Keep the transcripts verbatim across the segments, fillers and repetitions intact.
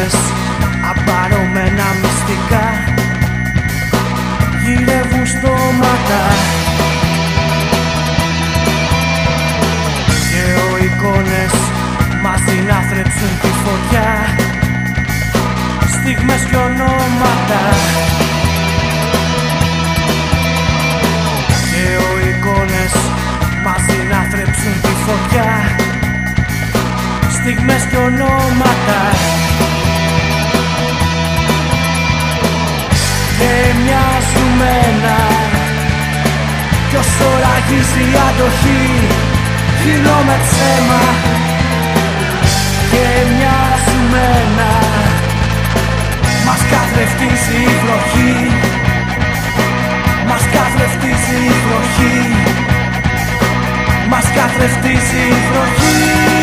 εικόνες απαρωμένα μυστικά γυρεύουν στόματα και ο εικόνες μαζί να θρέψουν τη φωτιά, στιγμές και ονόματα. Και ο εικόνες μαζί να θρέψουν τη φωτιά, στιγμές και ονόματα. Και μοιάζουμε ένα κι όσο ραγίζει η αντοχή γίνομαι ψέμα. Και μοιάζουμε ένα, μας καθρεφτίζει η βροχή, μας καθρεφτίζει η βροχή, μας καθρεφτίζει η βροχή.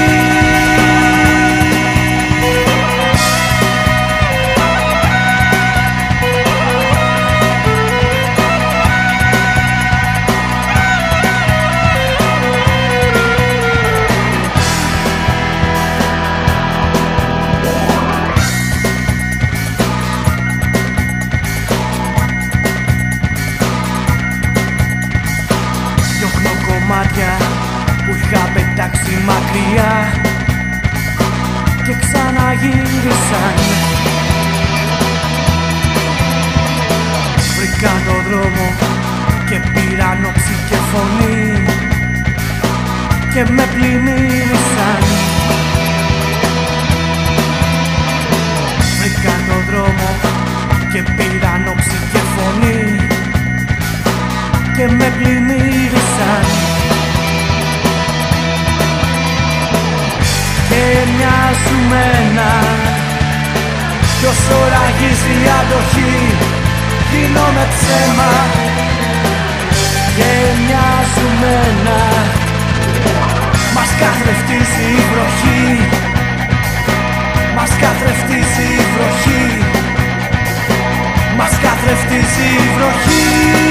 Που είχα πετάξει μακριά και ξαναγύρισαν, βρήκαν το δρόμο και πήραν όψη και φωνή και με πλημμύρισαν. Βρήκαν το δρόμο και πήραν όψη και φωνή και με πλημμύρισαν. Και μοιάζουμε ένα κι όσο ραγίζει η αντοχή γίνομαι ψέμα. Και μοιάζουμε ένα, μας καθρεφτίζει η βροχή, μας καθρεφτίζει η βροχή, μας καθρεφτίζει η βροχή.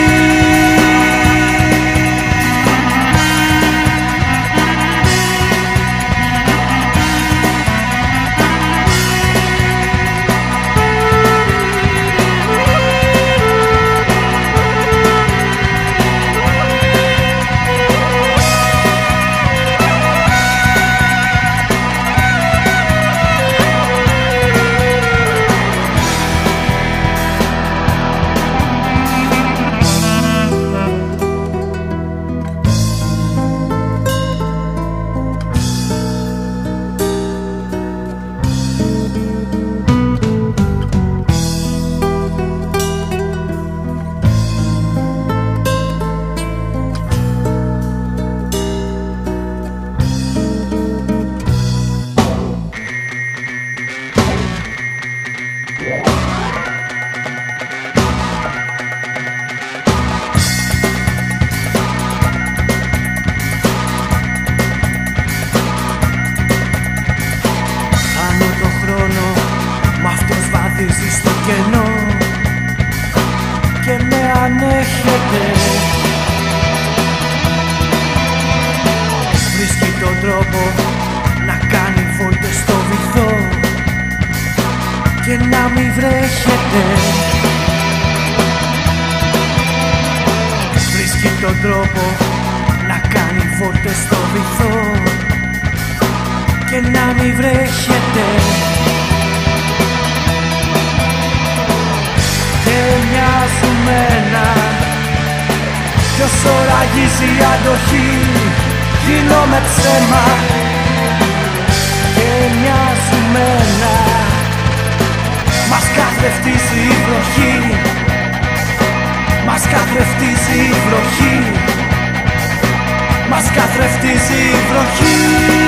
Στο κενό και με ανέχεται, βρίσκει τον τρόπο να κάνει βόλτες στο βυθό και να μην βρέχεται. Βρίσκει τον τρόπο να κάνει βόλτες στο βυθό και να μην βρέχεται. Και μοιάζουμε ένα κι όσο ραγίζει η αντοχή γίνομαι ψέμα. Και μοιάζουμε ένα, μας καθρεφτίζει η βροχή, μας καθρεφτίζει η βροχή, μας καθρεφτίζει η βροχή.